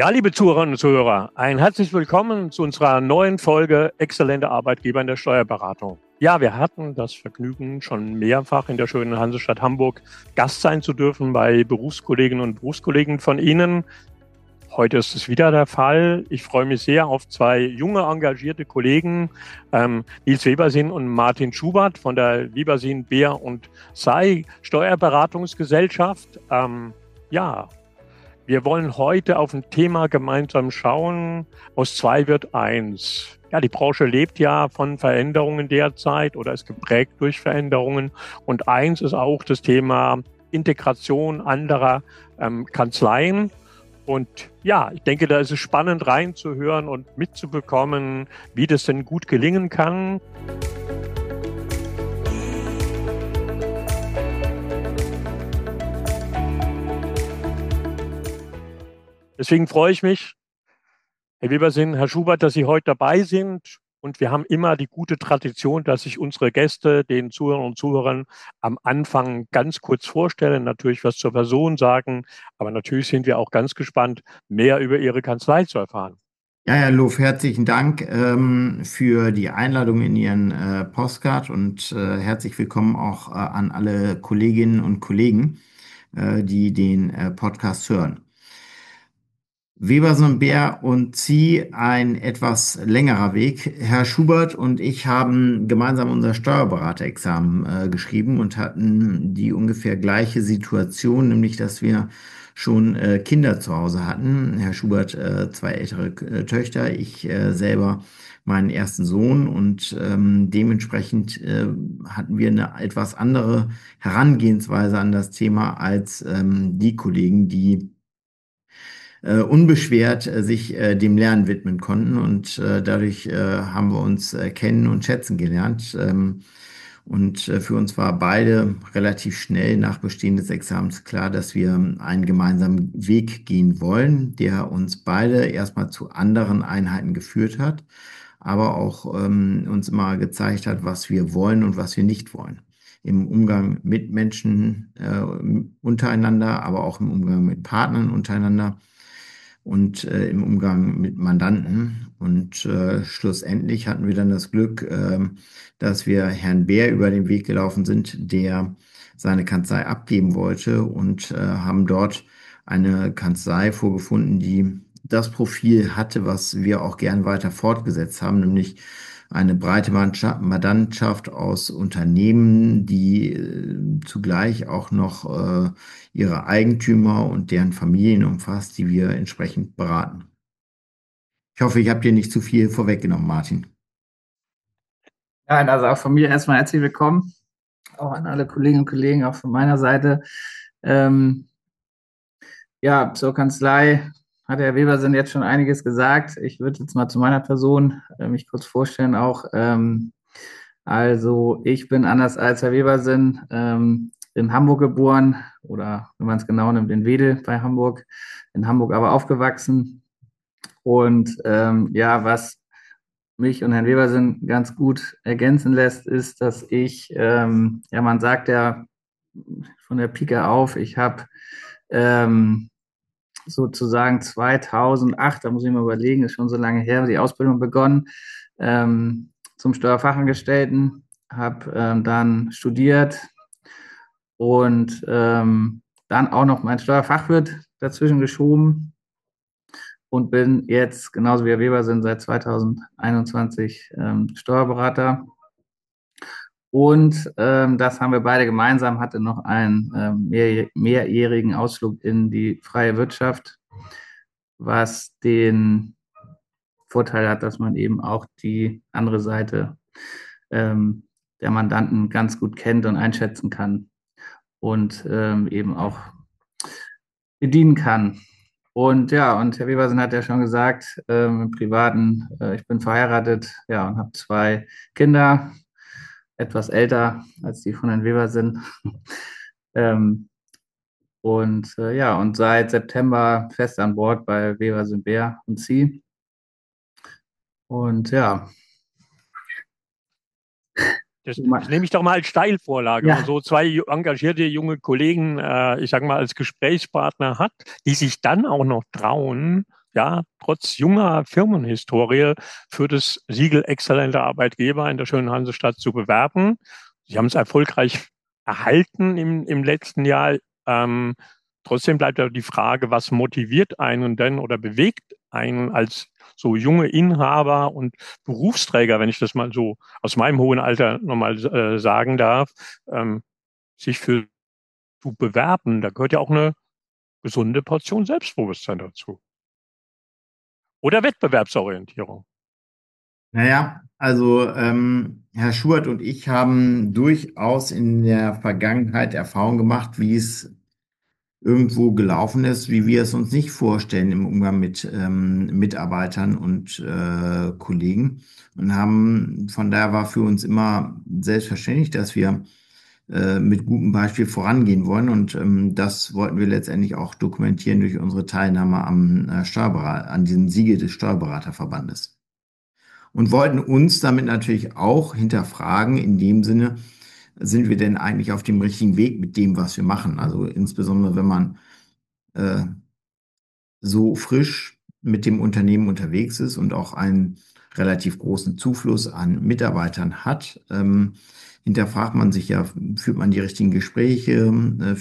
Ja, liebe Zuhörerinnen und Zuhörer, ein herzliches Willkommen zu unserer neuen Folge Exzellente Arbeitgeber in der Steuerberatung. Ja, wir hatten das Vergnügen, schon mehrfach in der schönen Hansestadt Hamburg Gast sein zu dürfen bei Berufskolleginnen und Berufskollegen von Ihnen. Heute ist es wieder der Fall. Ich freue mich sehr auf zwei junge, engagierte Kollegen, Nils Webersin und Martin Schubert von der Webersin, Beer und Say Steuerberatungsgesellschaft. Wir wollen heute auf ein Thema gemeinsam schauen. Aus zwei wird eins. Ja, die Branche lebt ja von Veränderungen derzeit oder ist geprägt durch Veränderungen. Und eins ist auch das Thema Integration anderer Kanzleien. Und ja, ich denke, da ist es spannend reinzuhören und mitzubekommen, wie das denn gut gelingen kann. Deswegen freue ich mich, Herr Webersin, Herr Schubert, dass Sie heute dabei sind. Und wir haben immer die gute Tradition, dass sich unsere Gäste, den Zuhörern und Zuhörern, am Anfang ganz kurz vorstellen, natürlich was zur Person sagen. Aber natürlich sind wir auch ganz gespannt, mehr über Ihre Kanzlei zu erfahren. Ja, Herr Lof, herzlichen Dank für die Einladung in Ihren Postcard und herzlich willkommen auch an alle Kolleginnen und Kollegen, die den Podcast hören. Webersin, Beer und Sie, ein etwas längerer Weg. Herr Schubert und ich haben gemeinsam unser Steuerberaterexamen geschrieben und hatten die ungefähr gleiche Situation, nämlich dass wir schon Kinder zu Hause hatten. Herr Schubert zwei ältere Töchter, ich selber meinen ersten Sohn und dementsprechend hatten wir eine etwas andere Herangehensweise an das Thema als die Kollegen, die unbeschwert sich dem Lernen widmen konnten und dadurch haben wir uns kennen und schätzen gelernt. Und für uns war beide relativ schnell nach Bestehen des Examens klar, dass wir einen gemeinsamen Weg gehen wollen, der uns beide erstmal zu anderen Einheiten geführt hat, aber auch uns immer gezeigt hat, was wir wollen und was wir nicht wollen. Im Umgang mit Menschen untereinander, aber auch im Umgang mit Partnern untereinander und im Umgang mit Mandanten. Und schlussendlich hatten wir dann das Glück, dass wir Herrn Beer über den Weg gelaufen sind, der seine Kanzlei abgeben wollte und haben dort eine Kanzlei vorgefunden, die das Profil hatte, was wir auch gern weiter fortgesetzt haben, nämlich eine breite Mandantschaft aus Unternehmen, die zugleich auch noch ihre Eigentümer und deren Familien umfasst, die wir entsprechend beraten. Ich hoffe, ich habe dir nicht zu viel vorweggenommen, Martin. Ja, also auch von mir erstmal herzlich willkommen, auch an alle Kolleginnen und Kollegen, auch von meiner Seite. Ja, zur Kanzlei hat Herr Webersin jetzt schon einiges gesagt. Ich würde jetzt mal zu meiner Person mich kurz vorstellen auch. Also ich bin anders als Herr Webersin in Hamburg geboren oder wenn man es genau nimmt, in Wedel bei Hamburg, in Hamburg aber aufgewachsen. Und ja, was mich und Herrn Webersin ganz gut ergänzen lässt, ist, dass ich, ja, man sagt ja von der Pike auf, ich habe sozusagen 2008, da muss ich mal überlegen, ist schon so lange her, die Ausbildung begonnen zum Steuerfachangestellten, habe dann studiert und dann auch noch mein Steuerfachwirt dazwischen geschoben und bin jetzt, genauso wie Herr Webersin, seit 2021 Steuerberater. Und das haben wir beide gemeinsam, hatte noch einen mehrjährigen Ausflug in die freie Wirtschaft, was den Vorteil hat, dass man eben auch die andere Seite der Mandanten ganz gut kennt und einschätzen kann und eben auch bedienen kann. Und ja, und Herr Webersin hat ja schon gesagt, im Privaten, ich bin verheiratet, ja, und habe zwei Kinder, etwas älter als die von Herrn Webersin. Und ja, und seit September fest an Bord bei Webersin, Beer und Sie. Und ja. Das nehme ich doch mal als Steilvorlage. Ja. Wenn man so zwei engagierte junge Kollegen, ich sage mal, als Gesprächspartner hat, die sich dann auch noch trauen, ja, trotz junger Firmenhistorie für das Siegel exzellenter Arbeitgeber in der schönen Hansestadt zu bewerben. Sie haben es erfolgreich erhalten im letzten Jahr. Ähm, Trotzdem bleibt ja die Frage, was motiviert einen denn oder bewegt einen als so junge Inhaber und Berufsträger, wenn ich das mal so aus meinem hohen Alter nochmal sagen darf, sich für zu bewerben. Da gehört ja auch eine gesunde Portion Selbstbewusstsein dazu. Oder Wettbewerbsorientierung. Naja, also Herr Schubert und ich haben durchaus in der Vergangenheit Erfahrung gemacht, wie es irgendwo gelaufen ist, wie wir es uns nicht vorstellen im Umgang mit Mitarbeitern und Kollegen. Und haben, von daher war für uns immer selbstverständlich, dass wir mit gutem Beispiel vorangehen wollen. Und das wollten wir letztendlich auch dokumentieren durch unsere Teilnahme am an diesem Siegel des Steuerberaterverbandes. Und wollten uns damit natürlich auch hinterfragen, in dem Sinne, sind wir denn eigentlich auf dem richtigen Weg mit dem, was wir machen? Also insbesondere, wenn man äh, so frisch mit dem Unternehmen unterwegs ist und auch einen relativ großen Zufluss an Mitarbeitern hat, hinterfragt man sich ja, führt man die richtigen Gespräche,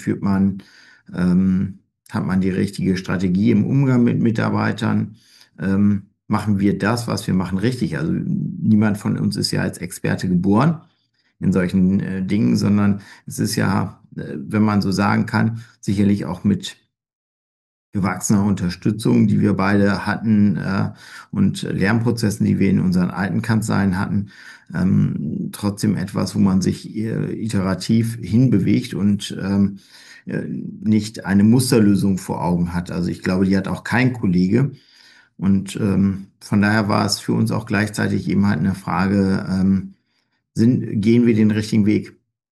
ähm, hat man die richtige Strategie im Umgang mit Mitarbeitern, machen wir das, was wir machen, richtig? Also niemand von uns ist ja als Experte geboren in solchen Dingen, sondern es ist ja, wenn man so sagen kann, sicherlich auch mit gewachsener Unterstützung, die wir beide hatten, und Lernprozessen, die wir in unseren alten Kanzleien hatten, trotzdem etwas, wo man sich iterativ hinbewegt und nicht eine Musterlösung vor Augen hat. Also ich glaube, die hat auch kein Kollege. Und von daher war es für uns auch gleichzeitig eben halt eine Frage, gehen wir den richtigen Weg?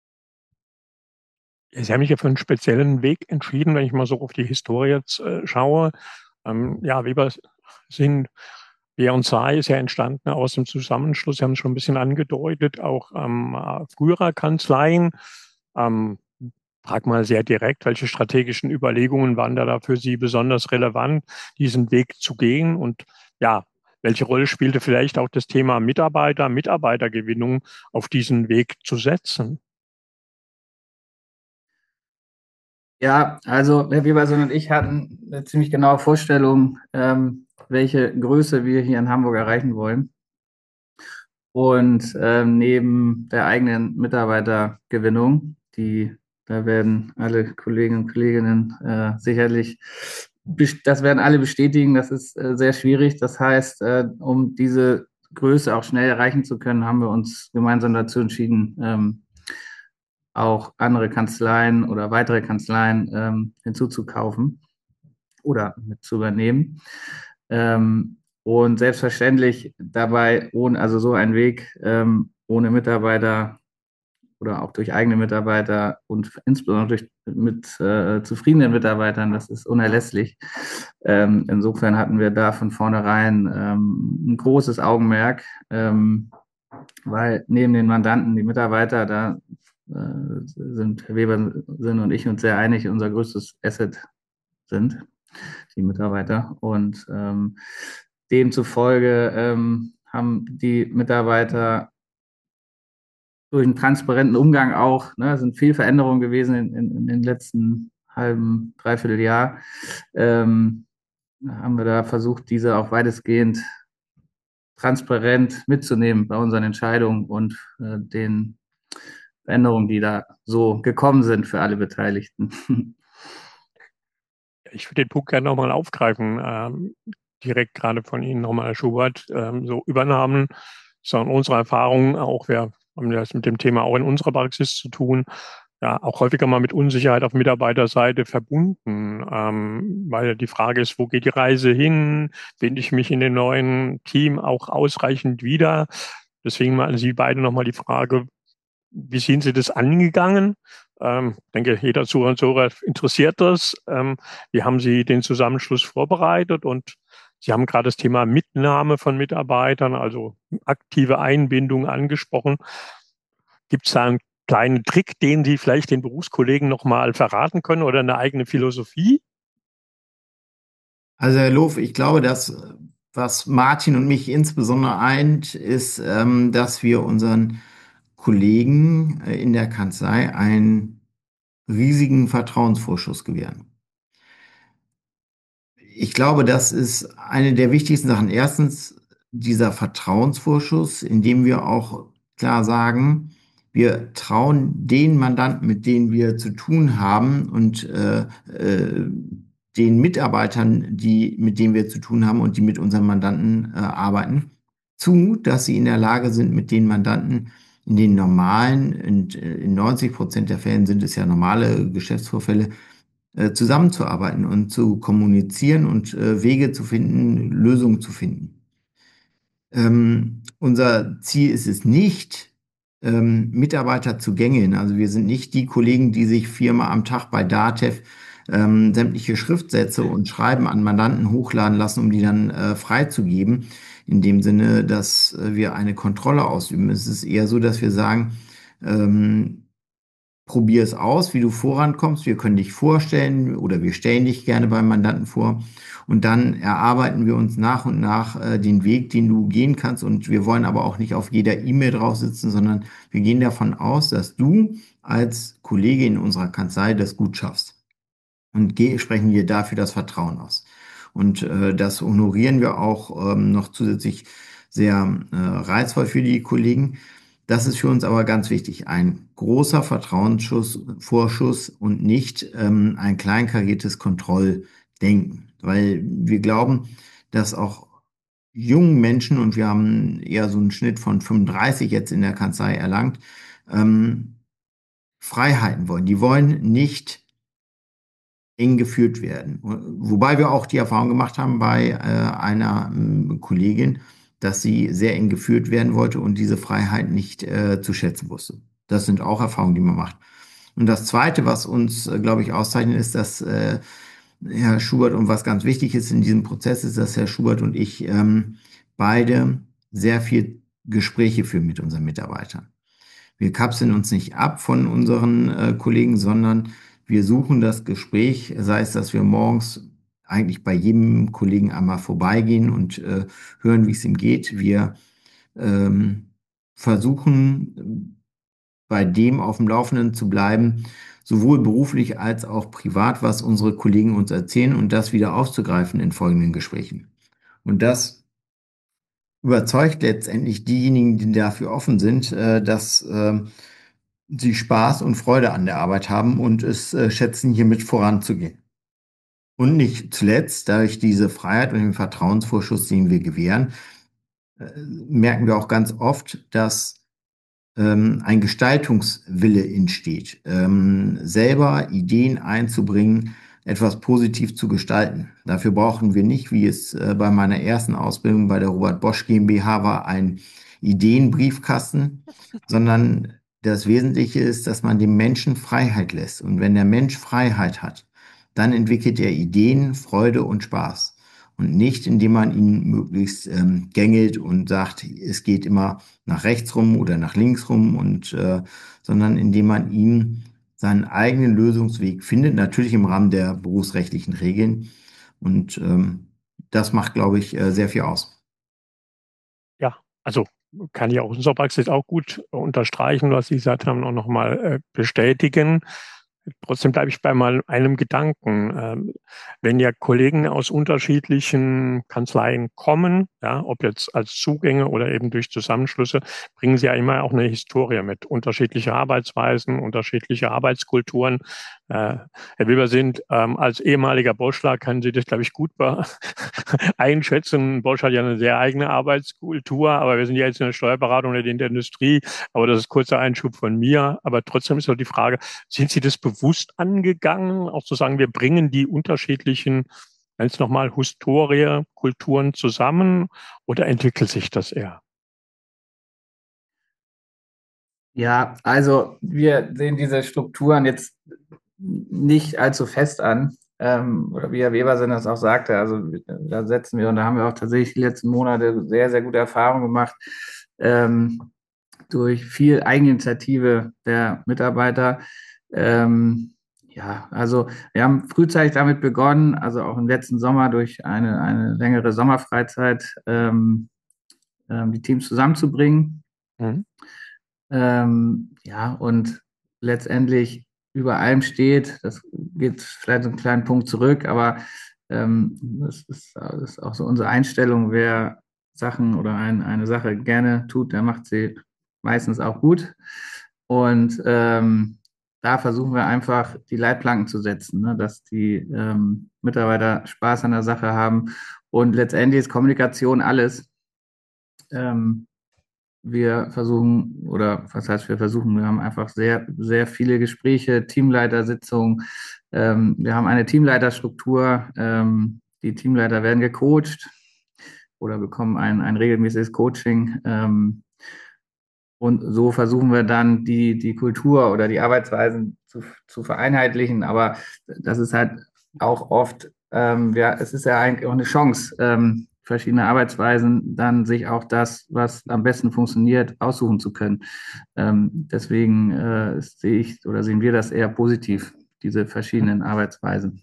Sie haben sich ja für einen speziellen Weg entschieden, wenn ich mal so auf die Historie jetzt schaue. Ja, Weber sind W&S ist ja entstanden aus dem Zusammenschluss, Sie haben es schon ein bisschen angedeutet, auch früherer Kanzleien. Ähm, Frag mal sehr direkt, welche strategischen Überlegungen waren da für Sie besonders relevant, diesen Weg zu gehen? Und ja, welche Rolle spielte vielleicht auch das Thema Mitarbeitergewinnung auf diesen Weg zu setzen? Ja, also Herr Weberson und ich hatten eine ziemlich genaue Vorstellung, welche Größe wir hier in Hamburg erreichen wollen. Und neben der eigenen Mitarbeitergewinnung, da werden alle Kolleginnen und Kollegen sicherlich, das werden alle bestätigen, das ist sehr schwierig. Das heißt, um diese Größe auch schnell erreichen zu können, haben wir uns gemeinsam dazu entschieden, auch andere Kanzleien oder weitere Kanzleien hinzuzukaufen oder mit zu übernehmen. Und selbstverständlich dabei, also so ein Weg ohne Mitarbeiter oder auch durch eigene Mitarbeiter und insbesondere mit zufriedenen Mitarbeitern, das ist unerlässlich. Insofern hatten wir da von vornherein ein großes Augenmerk, weil neben den Mandanten die Mitarbeiter, da sind Weber sind und ich uns sehr einig, unser größtes Asset sind die Mitarbeiter. Und demzufolge haben die Mitarbeiter durch einen transparenten Umgang auch, ne, sind viel Veränderungen gewesen in den letzten halben, dreiviertel Jahr, haben wir da versucht, diese auch weitestgehend transparent mitzunehmen bei unseren Entscheidungen und den Veränderungen, die da so gekommen sind für alle Beteiligten. Ich würde den Punkt gerne nochmal aufgreifen, direkt gerade von Ihnen nochmal, Herr Schubert. So Übernahmen, so in unserer Erfahrung auch, wir haben das mit dem Thema auch in unserer Praxis zu tun, ja, auch häufiger mal mit Unsicherheit auf Mitarbeiterseite verbunden, weil die Frage ist, wo geht die Reise hin? Finde ich mich in dem neuen Team auch ausreichend wieder? Deswegen mal an Sie beide nochmal die Frage, wie sind Sie das angegangen? Ich denke, jeder Zuhörer und Zuhörer interessiert das. Wie haben Sie den Zusammenschluss vorbereitet? Und Sie haben gerade das Thema Mitnahme von Mitarbeitern, also aktive Einbindung angesprochen. Gibt es da einen kleinen Trick, den Sie vielleicht den Berufskollegen noch mal verraten können oder eine eigene Philosophie? Also Herr Loof, ich glaube, dass was Martin und mich insbesondere eint, ist, dass wir unseren Kollegen in der Kanzlei einen riesigen Vertrauensvorschuss gewähren. Ich glaube, das ist eine der wichtigsten Sachen. Erstens dieser Vertrauensvorschuss, indem wir auch klar sagen, wir trauen den Mandanten, mit denen wir zu tun haben und den Mitarbeitern, mit denen wir zu tun haben und die mit unseren Mandanten arbeiten, zu, dass sie in der Lage sind, mit den Mandanten in den normalen, in 90% der Fällen sind es ja normale Geschäftsvorfälle, zusammenzuarbeiten und zu kommunizieren und Wege zu finden, Lösungen zu finden. Unser Ziel ist es nicht, Mitarbeiter zu gängeln. Also wir sind nicht die Kollegen, die sich viermal am Tag bei DATEV sämtliche Schriftsätze und Schreiben an Mandanten hochladen lassen, um die dann freizugeben. In dem Sinne, dass wir eine Kontrolle ausüben. Es ist eher so, dass wir sagen, probier es aus, wie du vorankommst. Wir können dich vorstellen oder wir stellen dich gerne beim Mandanten vor. Und dann erarbeiten wir uns nach und nach den Weg, den du gehen kannst. Und wir wollen aber auch nicht auf jeder E-Mail drauf sitzen, sondern wir gehen davon aus, dass du als Kollege in unserer Kanzlei das gut schaffst. Und sprechen wir dafür das Vertrauen aus. Und das honorieren wir auch noch zusätzlich sehr reizvoll für die Kollegen. Das ist für uns aber ganz wichtig. Ein großer Vorschuss und nicht ein kleinkariertes Kontrolldenken. Weil wir glauben, dass auch jungen Menschen, und wir haben eher so einen Schnitt von 35 jetzt in der Kanzlei erlangt, Freiheiten wollen. Die wollen nicht eng geführt werden. Wobei wir auch die Erfahrung gemacht haben bei einer Kollegin, dass sie sehr eng geführt werden wollte und diese Freiheit nicht zu schätzen wusste. Das sind auch Erfahrungen, die man macht. Und das Zweite, was uns, glaube ich, auszeichnet, ist, dass Herr Schubert, und was ganz wichtig ist in diesem Prozess, ist, dass Herr Schubert und ich beide sehr viel Gespräche führen mit unseren Mitarbeitern. Wir kapseln uns nicht ab von unseren Kollegen, sondern wir suchen das Gespräch, sei es, dass wir morgens eigentlich bei jedem Kollegen einmal vorbeigehen und hören, wie es ihm geht. Wir versuchen bei dem auf dem Laufenden zu bleiben, sowohl beruflich als auch privat, was unsere Kollegen uns erzählen und das wieder aufzugreifen in folgenden Gesprächen. Und das überzeugt letztendlich diejenigen, die dafür offen sind, dass sie Spaß und Freude an der Arbeit haben und es schätzen, hiermit voranzugehen. Und nicht zuletzt, dadurch diese Freiheit und den Vertrauensvorschuss, den wir gewähren, merken wir auch ganz oft, dass ein Gestaltungswille entsteht, selber Ideen einzubringen, etwas positiv zu gestalten. Dafür brauchen wir nicht, wie es bei meiner ersten Ausbildung bei der Robert Bosch GmbH war, einen Ideenbriefkasten, sondern das Wesentliche ist, dass man dem Menschen Freiheit lässt. Und wenn der Mensch Freiheit hat, dann entwickelt er Ideen, Freude und Spaß. Und nicht, indem man ihn möglichst gängelt und sagt, es geht immer nach rechts rum oder nach links rum, sondern indem man ihm seinen eigenen Lösungsweg findet, natürlich im Rahmen der berufsrechtlichen Regeln. Und das macht, glaube ich, sehr viel aus. Ja, also kann ich aus unserer Praxis auch gut unterstreichen, was Sie gesagt haben, und nochmal bestätigen. Trotzdem bleibe ich bei mal einem Gedanken. Wenn ja Kollegen aus unterschiedlichen Kanzleien kommen, ja, ob jetzt als Zugänge oder eben durch Zusammenschlüsse, bringen sie ja immer auch eine Historie mit, unterschiedliche Arbeitsweisen, unterschiedliche Arbeitskulturen. Herr Wilber, sind als ehemaliger Boschler, können Sie das, glaube ich, gut einschätzen. Bosch hat ja eine sehr eigene Arbeitskultur, aber wir sind ja jetzt in der Steuerberatung oder in der Industrie. Aber das ist kurzer Einschub von mir. Aber trotzdem ist doch die Frage, sind Sie das bewusst angegangen, auch zu sagen, wir bringen die unterschiedlichen, jetzt nochmal, Historie, Kulturen zusammen, oder entwickelt sich das eher? Ja, also wir sehen diese Strukturen jetzt nicht allzu fest an. Oder wie Herr Weber das auch sagte, also da setzen wir und da haben wir auch tatsächlich die letzten Monate sehr, sehr gute Erfahrungen gemacht, durch viel Eigeninitiative der Mitarbeiter, Ja, also wir haben frühzeitig damit begonnen, also auch im letzten Sommer durch eine längere Sommerfreizeit die Teams zusammenzubringen. Mhm. Ja, und letztendlich über allem steht, das geht vielleicht einen kleinen Punkt zurück, aber das ist auch so unsere Einstellung, wer Sachen oder eine Sache gerne tut, der macht sie meistens auch gut. Und da versuchen wir einfach die Leitplanken zu setzen, ne, dass die Mitarbeiter Spaß an der Sache haben. Und letztendlich ist Kommunikation alles. Ähm, Wir versuchen, oder was heißt wir versuchen, wir haben einfach sehr, sehr viele Gespräche, Teamleitersitzungen. Wir haben eine Teamleiterstruktur. Die Teamleiter werden gecoacht oder bekommen ein regelmäßiges Coaching. Und so versuchen wir dann die Kultur oder die Arbeitsweisen zu vereinheitlichen. Aber das ist halt auch oft, ja, es ist ja eigentlich auch eine Chance, verschiedene Arbeitsweisen, dann sich auch das, was am besten funktioniert, aussuchen zu können. Deswegen sehe ich oder sehen wir das eher positiv, diese verschiedenen Arbeitsweisen.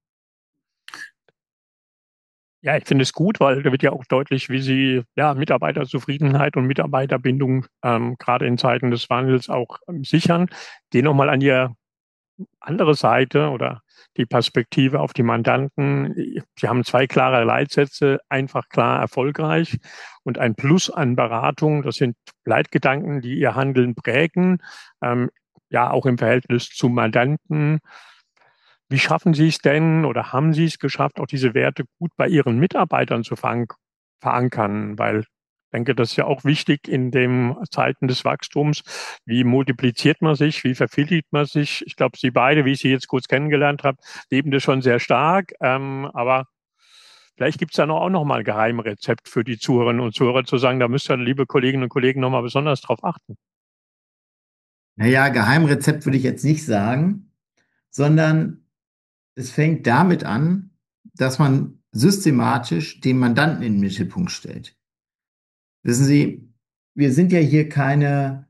Ja, ich finde es gut, weil da wird ja auch deutlich, wie Sie ja Mitarbeiterzufriedenheit und Mitarbeiterbindung gerade in Zeiten des Wandels auch sichern. Gehen nochmal an die andere Seite oder die Perspektive auf die Mandanten. Sie haben zwei klare Leitsätze, einfach, klar, erfolgreich und ein Plus an Beratung. Das sind Leitgedanken, die Ihr Handeln prägen, ja auch im Verhältnis zum Mandanten. Wie schaffen Sie es denn oder haben Sie es geschafft, auch diese Werte gut bei Ihren Mitarbeitern zu verankern? Weil ich denke, das ist ja auch wichtig in den Zeiten des Wachstums. Wie multipliziert man sich? Wie vervielfacht man sich? Ich glaube, Sie beide, wie ich Sie jetzt kurz kennengelernt habe, leben das schon sehr stark. Aber vielleicht gibt es da auch noch mal ein Geheimrezept für die Zuhörerinnen und Zuhörer zu sagen, da müsst ihr, liebe Kolleginnen und Kollegen, noch mal besonders drauf achten. Naja, Geheimrezept würde ich jetzt nicht sagen, sondern es fängt damit an, dass man systematisch den Mandanten in den Mittelpunkt stellt. Wissen Sie, wir sind ja hier keine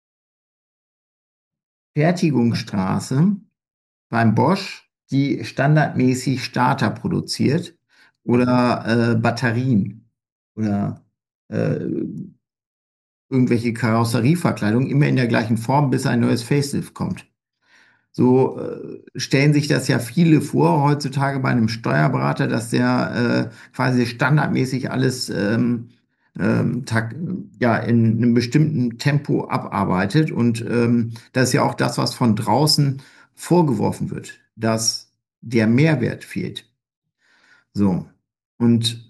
Fertigungsstraße beim Bosch, die standardmäßig Starter produziert oder Batterien oder äh, irgendwelche Karosserieverkleidung immer in der gleichen Form, bis ein neues Facelift kommt. So stellen sich das ja viele vor heutzutage bei einem Steuerberater, dass der quasi standardmäßig alles ja, in einem bestimmten Tempo abarbeitet. Und das ist ja auch das, was von draußen vorgeworfen wird, dass der Mehrwert fehlt. So. Und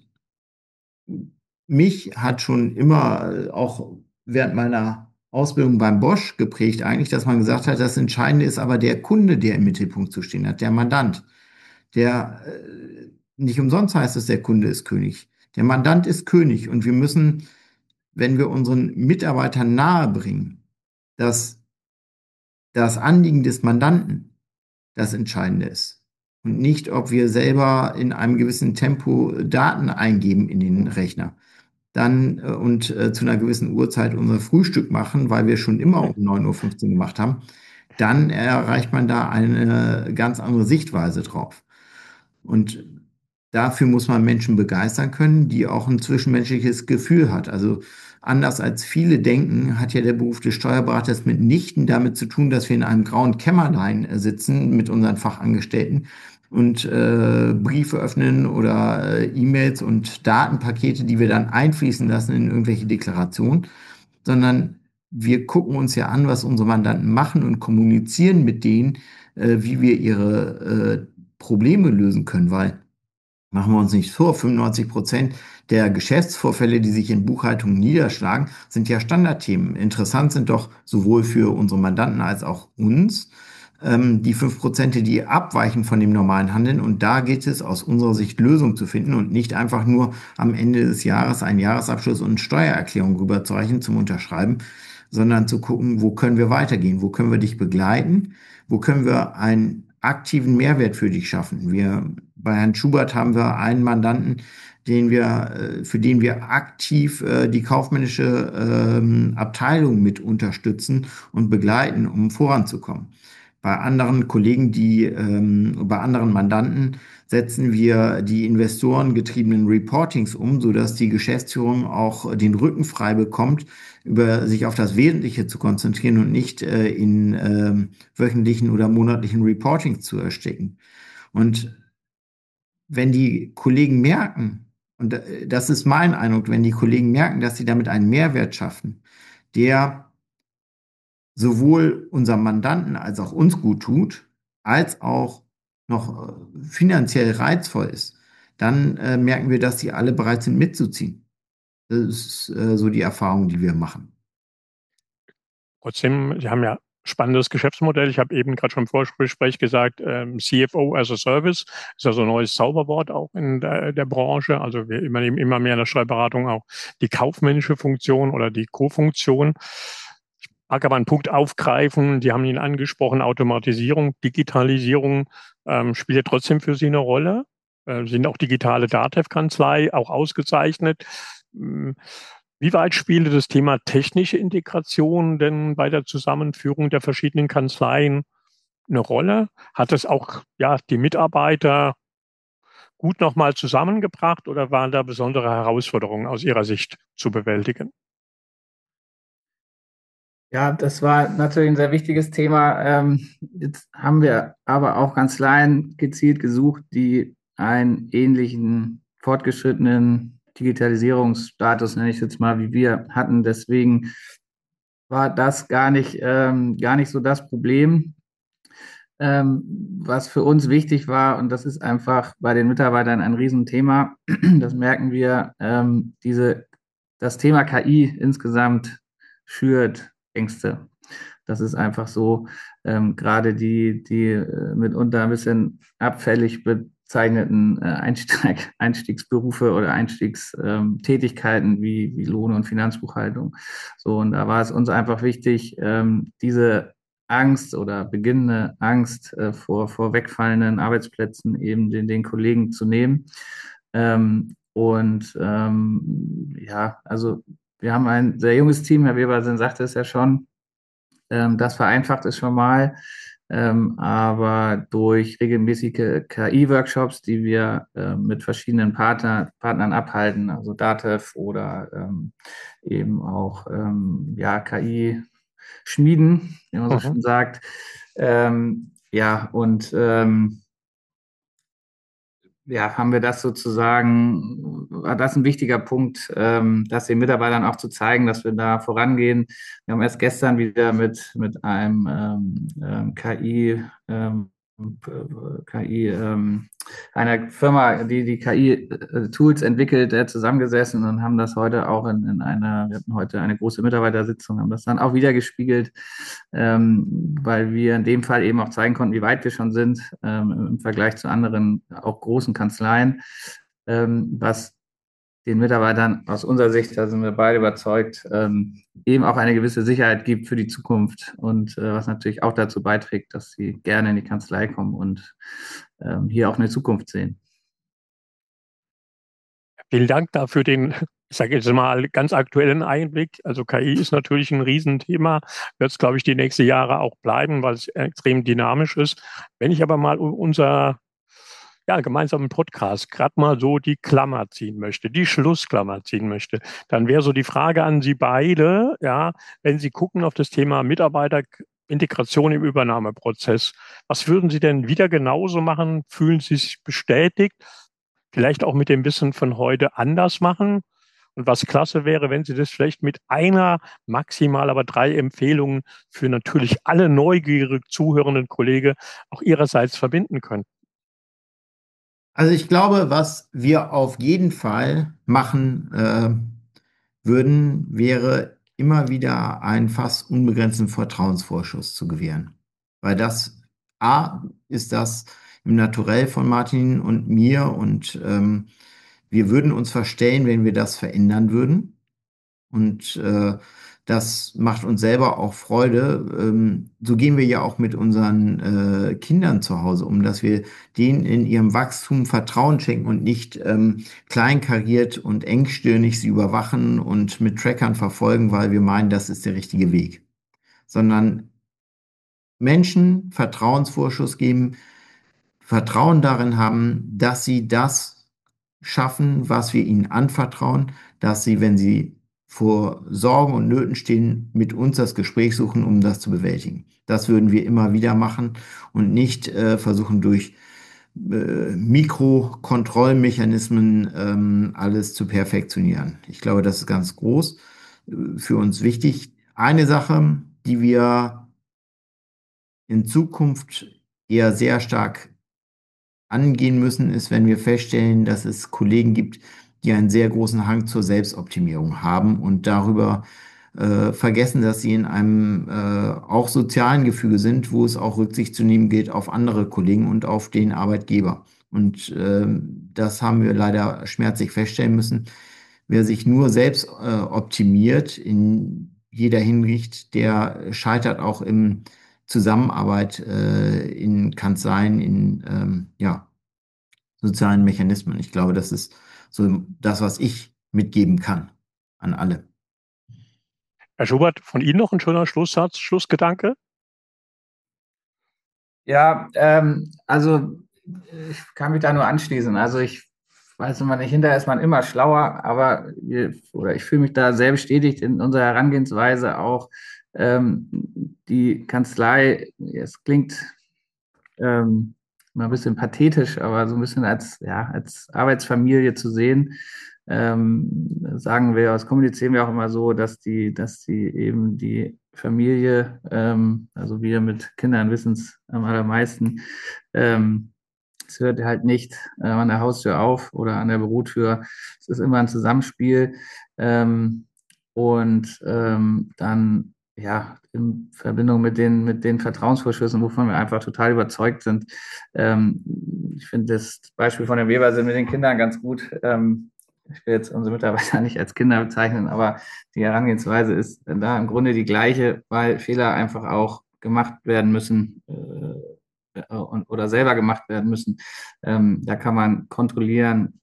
mich hat schon immer auch während meiner Ausbildung beim Bosch geprägt eigentlich, dass man gesagt hat, das Entscheidende ist aber der Kunde, der im Mittelpunkt zu stehen hat, der Mandant. Der nicht umsonst heißt es, der Kunde ist König. Der Mandant ist König und wir müssen, wenn wir unseren Mitarbeitern nahebringen, dass das Anliegen des Mandanten das Entscheidende ist und nicht, ob wir selber in einem gewissen Tempo Daten eingeben in den Rechner dann zu einer gewissen Uhrzeit unser Frühstück machen, weil wir schon immer um 9:15 Uhr gemacht haben, dann erreicht man da eine ganz andere Sichtweise drauf. Und dafür muss man Menschen begeistern können, die auch ein zwischenmenschliches Gefühl hat. Also anders als viele denken, hat ja der Beruf des Steuerberaters mitnichten damit zu tun, dass wir in einem grauen Kämmerlein sitzen mit unseren Fachangestellten und Briefe öffnen oder E-Mails und Datenpakete, die wir dann einfließen lassen in irgendwelche Deklarationen, sondern wir gucken uns ja an, was unsere Mandanten machen und kommunizieren mit denen, wie wir ihre Probleme lösen können, weil machen wir uns nicht vor, 95% der Geschäftsvorfälle, die sich in Buchhaltung niederschlagen, sind ja Standardthemen. Interessant sind doch sowohl für unsere Mandanten als auch uns die 5%, die abweichen von dem normalen Handeln. Und da geht es aus unserer Sicht Lösungen zu finden und nicht einfach nur am Ende des Jahres einen Jahresabschluss und eine Steuererklärung rüberzureichen zum Unterschreiben, sondern zu gucken, wo können wir weitergehen, wo können wir dich begleiten, wo können wir einen aktiven Mehrwert für dich schaffen. Bei Herrn Schubert haben wir einen Mandanten, für den wir aktiv die kaufmännische Abteilung mit unterstützen und begleiten, um voranzukommen. Bei anderen Kollegen, bei anderen Mandanten setzen wir die investorengetriebenen Reportings um, sodass die Geschäftsführung auch den Rücken frei bekommt, sich auf das Wesentliche zu konzentrieren und nicht in wöchentlichen oder monatlichen Reportings zu ersticken. Und wenn die Kollegen merken, und das ist mein Eindruck, wenn die Kollegen merken, dass sie damit einen Mehrwert schaffen, der sowohl unserem Mandanten als auch uns gut tut, als auch noch finanziell reizvoll ist, dann merken wir, dass die alle bereit sind mitzuziehen. Das ist so die Erfahrung, die wir machen. Trotzdem, Sie haben ja spannendes Geschäftsmodell. Ich habe eben gerade schon im Vorgespräch gesagt, CFO as a Service ist ja so ein neues Zauberwort auch in der Branche. Also wir übernehmen immer mehr in der Steuerberatung auch die kaufmännische Funktion oder die Co-Funktion. Ich mag aber einen Punkt aufgreifen. Die haben ihn angesprochen, Automatisierung, Digitalisierung spielt ja trotzdem für Sie eine Rolle. Sind auch digitale DATEV-Kanzlei auch ausgezeichnet. Wie weit spielte das Thema technische Integration denn bei der Zusammenführung der verschiedenen Kanzleien eine Rolle? Hat es auch die Mitarbeiter gut nochmal zusammengebracht oder waren da besondere Herausforderungen aus Ihrer Sicht zu bewältigen? Ja, das war natürlich ein sehr wichtiges Thema. Jetzt haben wir aber auch Kanzleien gezielt gesucht, die einen ähnlichen fortgeschrittenen Digitalisierungsstatus, nenne ich es jetzt mal, wie wir hatten. Deswegen war das gar nicht so das Problem. Was für uns wichtig war, und das ist einfach bei den Mitarbeitern ein Riesenthema, das merken wir, das Thema KI insgesamt schürt Ängste. Das ist einfach so, gerade die mitunter ein bisschen abfällig bezeichneten Einstiegsberufe oder Einstiegstätigkeiten wie Lohn- und Finanzbuchhaltung. So, und da war es uns einfach wichtig, diese Angst oder beginnende Angst vor wegfallenden Arbeitsplätzen eben den Kollegen zu nehmen. Also wir haben ein sehr junges Team, Herr Webersen sagte es ja schon, das vereinfacht es schon mal, aber durch regelmäßige KI-Workshops, die wir mit verschiedenen Partnern abhalten, also DATEV oder eben auch KI schmieden, wie man so schön sagt. Haben wir das sozusagen, war das ein wichtiger Punkt, das den Mitarbeitern auch zu zeigen, dass wir da vorangehen. Wir haben erst gestern wieder mit einem einer Firma, die KI-Tools entwickelt, zusammengesessen und haben das heute auch wir hatten heute eine große Mitarbeitersitzung, haben das dann auch wieder gespiegelt, weil wir in dem Fall eben auch zeigen konnten, wie weit wir schon sind, im Vergleich zu anderen, auch großen Kanzleien, was den Mitarbeitern aus unserer Sicht, da sind wir beide überzeugt, eben auch eine gewisse Sicherheit gibt für die Zukunft und was natürlich auch dazu beiträgt, dass sie gerne in die Kanzlei kommen und hier auch eine Zukunft sehen. Vielen Dank dafür ich sage jetzt mal, ganz aktuellen Einblick. Also KI ist natürlich ein Riesenthema, wird es, glaube ich, die nächsten Jahre auch bleiben, weil es extrem dynamisch ist. Wenn ich aber mal unser gemeinsamen Podcast gerade mal so die Klammer ziehen möchte, die Schlussklammer ziehen möchte, dann wäre so die Frage an Sie beide, wenn Sie gucken auf das Thema Mitarbeiterintegration im Übernahmeprozess, was würden Sie denn wieder genauso machen? Fühlen Sie sich bestätigt? Vielleicht auch mit dem Wissen von heute anders machen? Und was klasse wäre, wenn Sie das vielleicht mit einer, maximal aber 3 Empfehlungen für natürlich alle neugierig zuhörenden Kollegen auch Ihrerseits verbinden können. Also ich glaube, was wir auf jeden Fall machen würden, wäre immer wieder einen fast unbegrenzten Vertrauensvorschuss zu gewähren. Weil ist das im Naturell von Martin und mir und wir würden uns verstellen, wenn wir das verändern würden. Und das macht uns selber auch Freude. So gehen wir ja auch mit unseren Kindern zu Hause um, dass wir denen in ihrem Wachstum Vertrauen schenken und nicht kleinkariert und engstirnig sie überwachen und mit Trackern verfolgen, weil wir meinen, das ist der richtige Weg. Sondern Menschen Vertrauensvorschuss geben, Vertrauen darin haben, dass sie das schaffen, was wir ihnen anvertrauen, dass sie, wenn sie vor Sorgen und Nöten stehen, mit uns das Gespräch suchen, um das zu bewältigen. Das würden wir immer wieder machen und nicht versuchen, durch Mikrokontrollmechanismen alles zu perfektionieren. Ich glaube, das ist ganz groß für uns wichtig. Eine Sache, die wir in Zukunft eher sehr stark angehen müssen, ist, wenn wir feststellen, dass es Kollegen gibt, die einen sehr großen Hang zur Selbstoptimierung haben und darüber vergessen, dass sie in einem auch sozialen Gefüge sind, wo es auch Rücksicht zu nehmen gilt auf andere Kollegen und auf den Arbeitgeber. Und das haben wir leider schmerzlich feststellen müssen. Wer sich nur selbst optimiert in jeder Hinsicht, der scheitert auch im Zusammenarbeit in Kanzleien, in ja, sozialen Mechanismen. Ich glaube, das ist so das, was ich mitgeben kann an alle. Herr Schubert, von Ihnen noch ein schöner Schlusssatz, Schlussgedanke? Ja, also ich kann mich da nur anschließen. Also ich weiß, wenn man nicht hinterher ist, man immer schlauer, aber ich fühle mich da sehr bestätigt in unserer Herangehensweise auch. Die Kanzlei, es klingt mal ein bisschen pathetisch, aber so ein bisschen als Arbeitsfamilie zu sehen. Kommunizieren wir auch immer so, dass die eben die Familie, also wir mit Kindern wissen es am allermeisten, es hört halt nicht an der Haustür auf oder an der Bürotür. Es ist immer ein Zusammenspiel. Dann ja, in Verbindung mit den Vertrauensvorschüssen, wovon wir einfach total überzeugt sind. Ich finde das Beispiel von dem Weber mit den Kindern ganz gut. Ich will jetzt unsere Mitarbeiter nicht als Kinder bezeichnen, aber die Herangehensweise ist da im Grunde die gleiche, weil Fehler einfach auch gemacht werden müssen oder selber gemacht werden müssen. Da kann man kontrollieren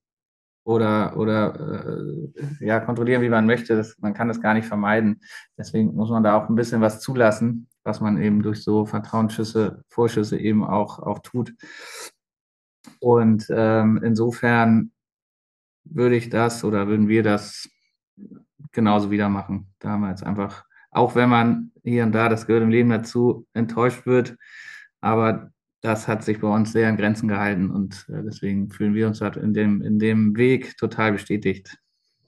oder kontrollieren, wie man möchte. Man kann das gar nicht vermeiden. Deswegen muss man da auch ein bisschen was zulassen, was man eben durch so Vorsschüsse eben auch tut. Und insofern würden wir das genauso wieder machen. Da haben wir jetzt einfach, auch wenn man hier und da, das gehört im Leben dazu, enttäuscht wird, aber das hat sich bei uns sehr in Grenzen gehalten und deswegen fühlen wir uns halt in dem Weg total bestätigt.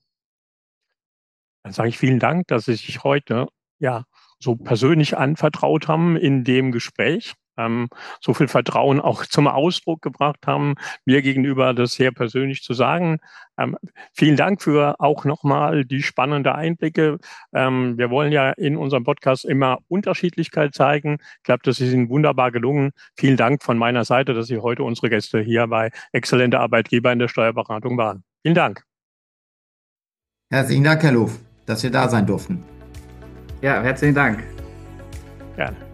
Dann sage ich vielen Dank, dass Sie sich heute ja so persönlich anvertraut haben in dem Gespräch, so viel Vertrauen auch zum Ausdruck gebracht haben, mir gegenüber das sehr persönlich zu sagen. Vielen Dank für auch nochmal die spannenden Einblicke. Wir wollen ja in unserem Podcast immer Unterschiedlichkeit zeigen. Ich glaube, das ist Ihnen wunderbar gelungen. Vielen Dank von meiner Seite, dass Sie heute unsere Gäste hier bei Exzellente Arbeitgeber in der Steuerberatung waren. Vielen Dank. Herzlichen Dank, Herr Loof, dass wir da sein durften. Ja, herzlichen Dank. Gerne.